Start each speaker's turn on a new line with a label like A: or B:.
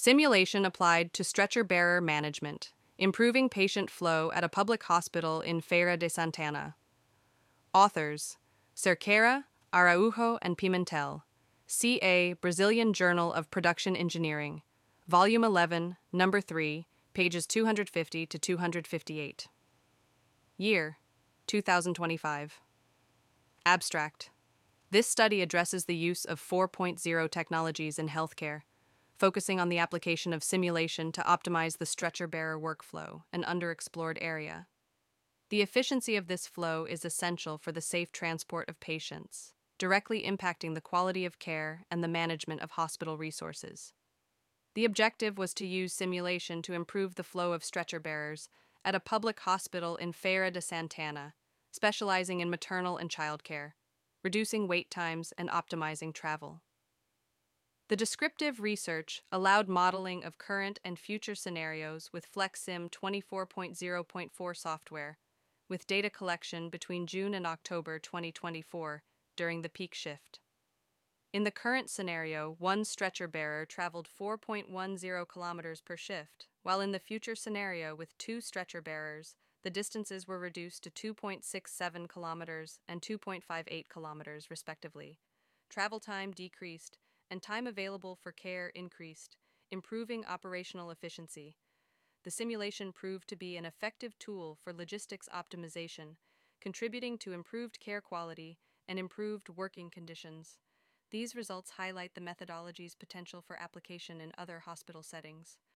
A: Simulation applied to stretcher bearer management, improving patient flow at a public hospital in Feira de Santana. Authors: Cerqueira, Araujo, and Pimentel. CA, Brazilian Journal of Production Engineering. Volume 11, Number 3, pages 250 to 258. Year: 2025. Abstract: This study addresses the use of 4.0 technologies in healthcare, focusing on the application of simulation to optimize the stretcher bearer workflow, an underexplored area. The efficiency of this flow is essential for the safe transport of patients, directly impacting the quality of care and the management of hospital resources. The objective was to use simulation to improve the flow of stretcher bearers at a public hospital in Feira de Santana, specializing in maternal and child care, reducing wait times and optimizing travel. The descriptive research allowed modeling of current and future scenarios with FlexSim 24.0.4 software, with data collection between June and October 2024 during the peak shift. In the current scenario, one stretcher bearer traveled 4.10 kilometers per shift, while in the future scenario with two stretcher bearers, the distances were reduced to 2.67 kilometers and 2.58 kilometers, respectively. Travel time decreased, and time available for care increased, improving operational efficiency. The simulation proved to be an effective tool for logistics optimization, contributing to improved care quality and improved working conditions. These results highlight the methodology's potential for application in other hospital settings.